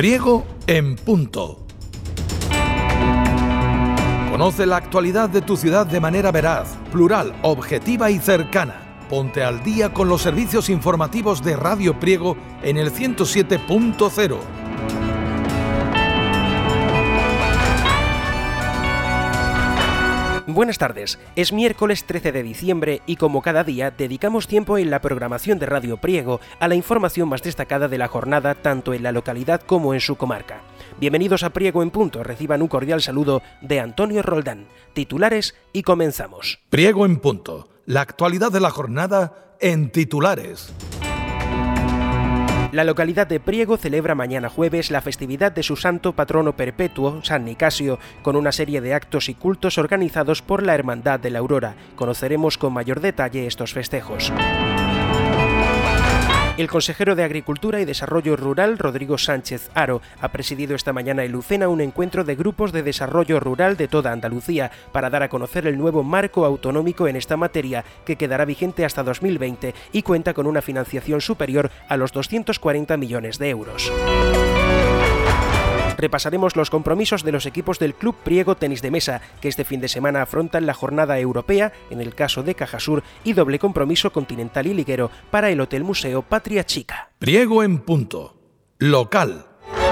Priego en punto. Conoce la actualidad de tu ciudad de manera veraz, plural, objetiva y cercana. Ponte al día con los servicios informativos de Radio Priego en el 107.0. Buenas tardes, es miércoles 13 de diciembre y como cada día dedicamos tiempo en la programación de Radio Priego a la información más destacada de la jornada tanto en la localidad como en su comarca. Bienvenidos a Priego en punto, reciban un cordial saludo de Antonio Roldán. Titulares y comenzamos. Priego en punto, la actualidad de la jornada en titulares. La localidad de Priego celebra mañana jueves la festividad de su santo patrono perpetuo, San Nicasio, con una serie de actos y cultos organizados por la Hermandad de la Aurora. Conoceremos con mayor detalle estos festejos. El consejero de Agricultura y Desarrollo Rural, Rodrigo Sánchez Haro, ha presidido esta mañana en Lucena un encuentro de grupos de desarrollo rural de toda Andalucía para dar a conocer el nuevo marco autonómico en esta materia que quedará vigente hasta 2020 y cuenta con una financiación superior a los 240 millones de euros. Repasaremos los compromisos de los equipos del Club Priego Tenis de Mesa, que este fin de semana afrontan la jornada europea, en el caso de Cajasur, y doble compromiso continental y liguero para el Hotel Museo Patria Chica. Priego en punto. Local.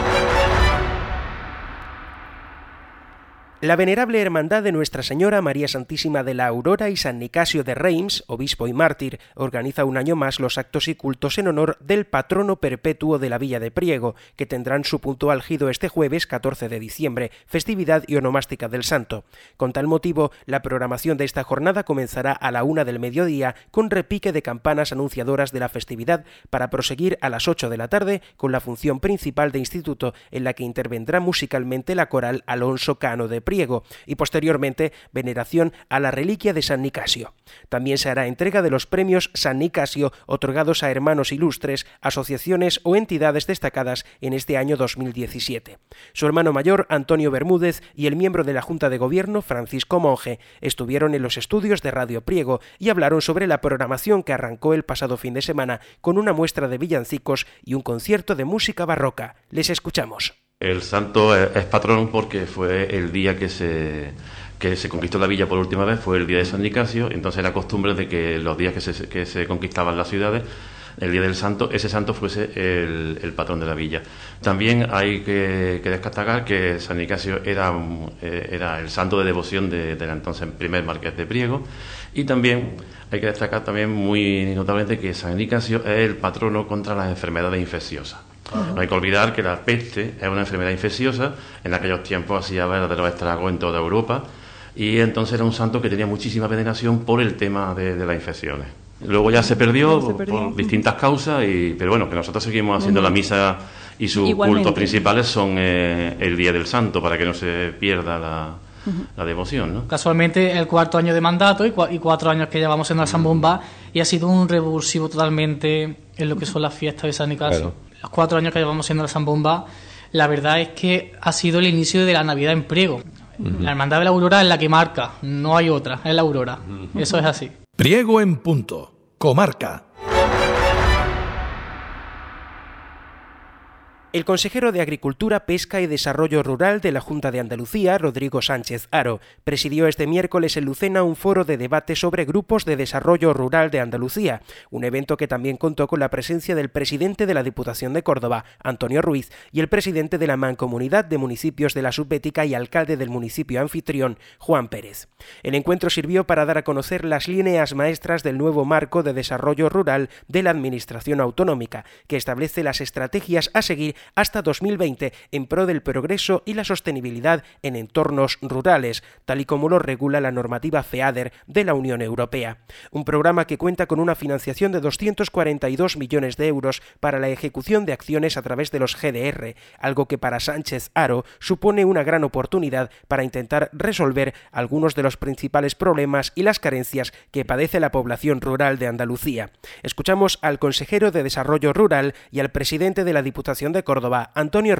La venerable hermandad de Nuestra Señora María Santísima de la Aurora y San Nicasio de Reims, obispo y mártir, organiza un año más los actos y cultos en honor del patrono perpetuo de la villa de Priego, que tendrán su punto álgido este jueves 14 de diciembre, festividad y onomástica del santo. Con tal motivo, la programación de esta jornada comenzará a la 1 del mediodía con repique de campanas anunciadoras de la festividad para proseguir a las 8 de la tarde con la función principal de instituto en la que intervendrá musicalmente la coral Alonso Cano de Priego y posteriormente veneración a la reliquia de San Nicasio. También se hará entrega de los premios San Nicasio otorgados a hermanos ilustres, asociaciones o entidades destacadas en este año 2017. Su hermano mayor, Antonio Bermúdez, y el miembro de la Junta de Gobierno, Francisco Monge, estuvieron en los estudios de Radio Priego y hablaron sobre la programación que arrancó el pasado fin de semana con una muestra de villancicos y un concierto de música barroca. Les escuchamos. El santo es patrón porque fue el día que se conquistó la villa por última vez, fue el día de San Nicasio. Entonces la costumbre de que los días que se conquistaban las ciudades, el día del santo, ese santo fuese el patrón de la villa. También hay que destacar que San Nicasio era el santo de devoción del entonces primer marqués de Priego, y también hay que destacar también muy notablemente que San Nicasio es el patrono contra las enfermedades infecciosas. No hay que olvidar que la peste es una enfermedad infecciosa, en aquellos tiempos hacía verdaderos estragos en toda Europa, y entonces era un santo que tenía muchísima veneración por el tema de las infecciones. Luego ya se perdió por distintas causas, pero bueno, que nosotros seguimos haciendo la misa y sus cultos principales son el Día del Santo, para que no se pierda la devoción, ¿no? Casualmente el cuarto año de mandato y 4 años que llevamos en la San Bomba, y ha sido un revulsivo totalmente en lo que son las fiestas de San Nicasio. Claro. Los 4 años que llevamos siendo la San Bomba, la verdad es que ha sido el inicio de la Navidad en Priego. La Hermandad de la Aurora es la que marca, no hay otra, es la Aurora. Eso es así. Priego en punto. Comarca. El consejero de Agricultura, Pesca y Desarrollo Rural de la Junta de Andalucía, Rodrigo Sánchez Haro, presidió este miércoles en Lucena un foro de debate sobre grupos de desarrollo rural de Andalucía, un evento que también contó con la presencia del presidente de la Diputación de Córdoba, Antonio Ruiz, y el presidente de la Mancomunidad de Municipios de la Subbética y alcalde del municipio anfitrión, Juan Pérez. El encuentro sirvió para dar a conocer las líneas maestras del nuevo marco de desarrollo rural de la Administración Autonómica, que establece las estrategias a seguir hasta 2020 en pro del progreso y la sostenibilidad en entornos rurales, tal y como lo regula la normativa FEADER de la Unión Europea. Un programa que cuenta con una financiación de 242 millones de euros para la ejecución de acciones a través de los GDR, algo que para Sánchez Haro supone una gran oportunidad para intentar resolver algunos de los principales problemas y las carencias que padece la población rural de Andalucía. Escuchamos al consejero de Desarrollo Rural y al presidente de la Diputación de Córdoba, Antonio Ruiz.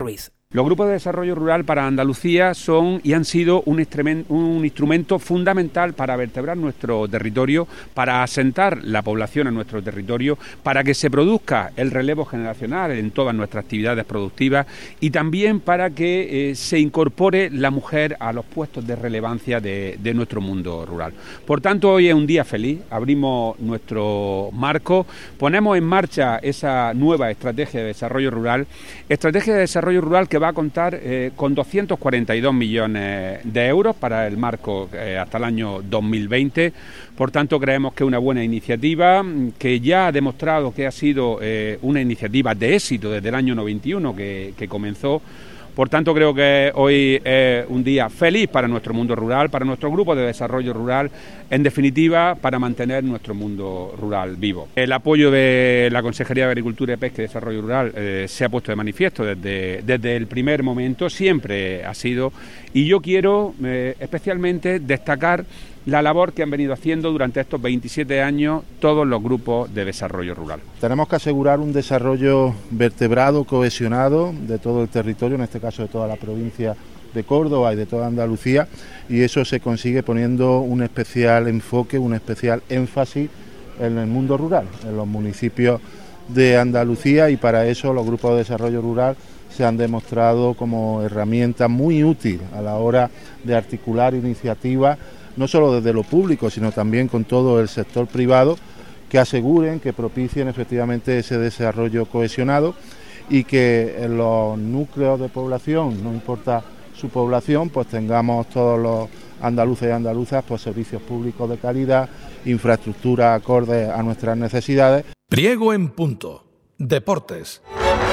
Los grupos de desarrollo rural para Andalucía son y han sido un instrumento fundamental para vertebrar nuestro territorio, para asentar la población en nuestro territorio, para que se produzca el relevo generacional en todas nuestras actividades productivas y también para que se incorpore la mujer a los puestos de relevancia de nuestro mundo rural. Por tanto, hoy es un día feliz, abrimos nuestro marco, ponemos en marcha esa nueva estrategia de desarrollo rural que va a contar con 242 millones de euros para el marco hasta el año 2020. Por tanto, creemos que es una buena iniciativa que ya ha demostrado que ha sido una iniciativa de éxito desde el año 91 que comenzó. Por tanto, creo que hoy es un día feliz para nuestro mundo rural, para nuestro grupo de desarrollo rural, en definitiva, para mantener nuestro mundo rural vivo. El apoyo de la Consejería de Agricultura, Pesca y Desarrollo Rural se ha puesto de manifiesto desde el primer momento, siempre ha sido, y yo quiero especialmente destacar la labor que han venido haciendo durante estos 27 años todos los grupos de desarrollo rural. Tenemos que asegurar un desarrollo vertebrado, cohesionado de todo el territorio, en este caso de toda la provincia de Córdoba y de toda Andalucía, y eso se consigue poniendo un especial enfoque, un especial énfasis en el mundo rural, en los municipios de Andalucía, y para eso los grupos de desarrollo rural se han demostrado como herramienta muy útil a la hora de articular iniciativas no solo desde lo público, sino también con todo el sector privado, que aseguren, que propicien efectivamente ese desarrollo cohesionado y que en los núcleos de población, no importa su población, pues tengamos todos los andaluces y andaluzas pues servicios públicos de calidad, infraestructura acorde a nuestras necesidades. Priego en punto. Deportes.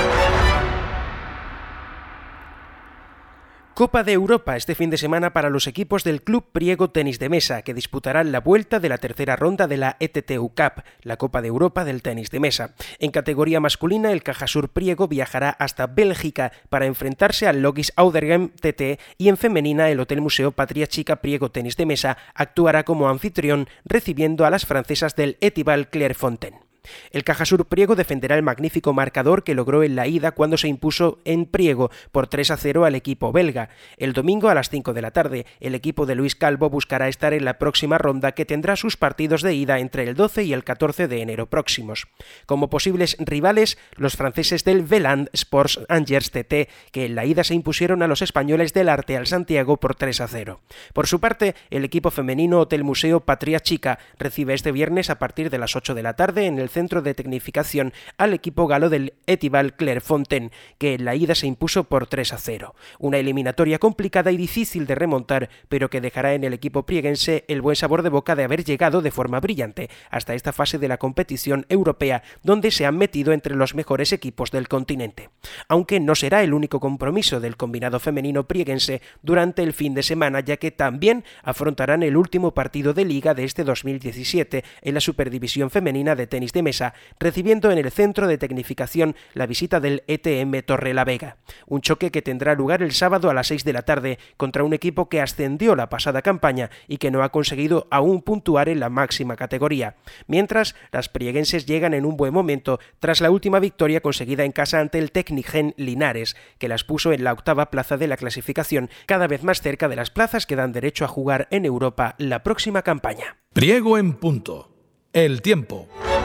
Copa de Europa este fin de semana para los equipos del Club Priego Tenis de Mesa, que disputarán la vuelta de la tercera ronda de la ETTU Cup, la Copa de Europa del tenis de mesa. En categoría masculina, el Cajasur Priego viajará hasta Bélgica para enfrentarse al Logis Oudergem TT, y en femenina, el Hotel Museo Patria Chica Priego Tenis de Mesa actuará como anfitrión, recibiendo a las francesas del Etival Clairefontaine. El Cajasur Priego defenderá el magnífico marcador que logró en la ida cuando se impuso en Priego por 3-0 al equipo belga. El domingo a las 5 de la tarde, el equipo de Luis Calvo buscará estar en la próxima ronda, que tendrá sus partidos de ida entre el 12 y el 14 de enero próximos. Como posibles rivales, los franceses del Veland Sports Angers TT, que en la ida se impusieron a los españoles del Arteal Santiago por 3-0. Por su parte, el equipo femenino Hotel Museo Patria Chica recibe este viernes a partir de las 8 de la tarde en el Centro de Tecnificación al equipo galo del Etival Clairefontaine, que en la ida se impuso por 3-0. Una eliminatoria complicada y difícil de remontar, pero que dejará en el equipo prieguense el buen sabor de boca de haber llegado de forma brillante hasta esta fase de la competición europea, donde se han metido entre los mejores equipos del continente. Aunque no será el único compromiso del combinado femenino prieguense durante el fin de semana, ya que también afrontarán el último partido de liga de este 2017 en la Superdivisión Femenina de Tenis de Mesa, recibiendo en el Centro de Tecnificación la visita del ETM Torrelavega. Un choque que tendrá lugar el sábado a las 6 de la tarde contra un equipo que ascendió la pasada campaña y que no ha conseguido aún puntuar en la máxima categoría. Mientras, las prieguenses llegan en un buen momento tras la última victoria conseguida en casa ante el Tecnigen Linares, que las puso en la octava plaza de la clasificación, cada vez más cerca de las plazas que dan derecho a jugar en Europa la próxima campaña. Priego en punto. El tiempo.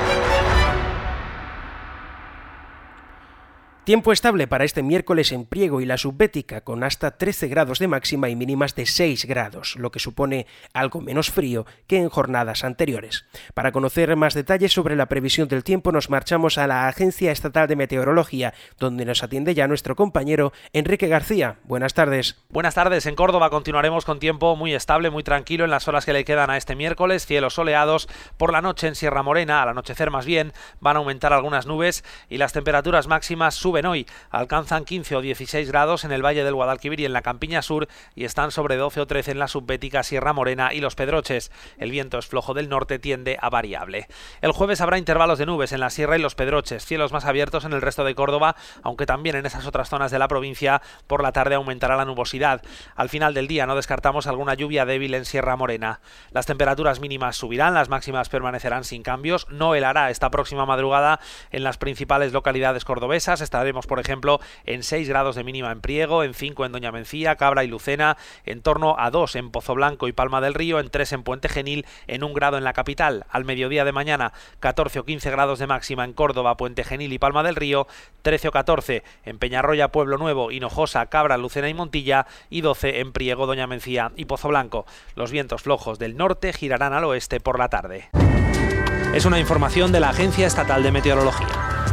Tiempo estable para este miércoles en Priego y la Subbética, con hasta 13 grados de máxima y mínimas de 6 grados, lo que supone algo menos frío que en jornadas anteriores. Para conocer más detalles sobre la previsión del tiempo, nos marchamos a la Agencia Estatal de Meteorología, donde nos atiende ya nuestro compañero Enrique García. Buenas tardes. Buenas tardes. En Córdoba continuaremos con tiempo muy estable, muy tranquilo en las horas que le quedan a este miércoles. Cielos soleados. Por la noche en Sierra Morena, al anochecer más bien, van a aumentar algunas nubes y las temperaturas máximas suben hoy, alcanzan 15 o 16 grados en el Valle del Guadalquivir y en la Campiña Sur, y están sobre 12 o 13 en la Subbética, Sierra Morena y Los Pedroches. El viento es flojo del norte, tiende a variable. El jueves habrá intervalos de nubes en la Sierra y Los Pedroches, cielos más abiertos en el resto de Córdoba, aunque también en esas otras zonas de la provincia por la tarde aumentará la nubosidad. Al final del día no descartamos alguna lluvia débil en Sierra Morena. Las temperaturas mínimas subirán, las máximas permanecerán sin cambios. No helará esta próxima madrugada en las principales localidades cordobesas, estará estaremos, por ejemplo, en 6 grados de mínima en Priego, en 5 en Doña Mencía, Cabra y Lucena, en torno a 2 en Pozoblanco y Palma del Río, en 3 en Puente Genil, en 1 grado en la capital. Al mediodía de mañana, 14 o 15 grados de máxima en Córdoba, Puente Genil y Palma del Río, 13 o 14 en Peñarroya, Pueblo Nuevo, Hinojosa, Cabra, Lucena y Montilla, y 12 en Priego, Doña Mencía y Pozoblanco. Los vientos flojos del norte girarán al oeste por la tarde. Es una información de la Agencia Estatal de Meteorología.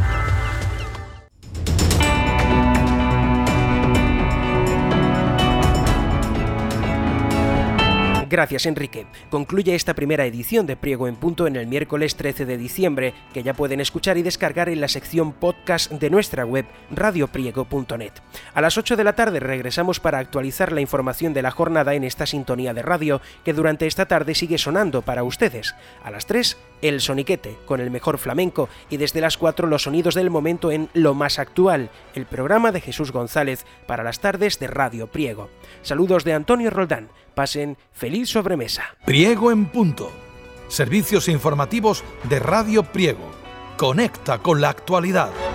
Gracias, Enrique. Concluye esta primera edición de Priego en Punto en el miércoles 13 de diciembre, que ya pueden escuchar y descargar en la sección podcast de nuestra web radiopriego.net. A las 8 de la tarde regresamos para actualizar la información de la jornada en esta sintonía de radio que durante esta tarde sigue sonando para ustedes. A las 3, El Soniquete, con el mejor flamenco, y desde las 4 los sonidos del momento en Lo Más Actual, el programa de Jesús González para las tardes de Radio Priego. Saludos de Antonio Roldán. Pasen feliz sobremesa. Priego en Punto. Servicios informativos de Radio Priego. Conecta con la actualidad.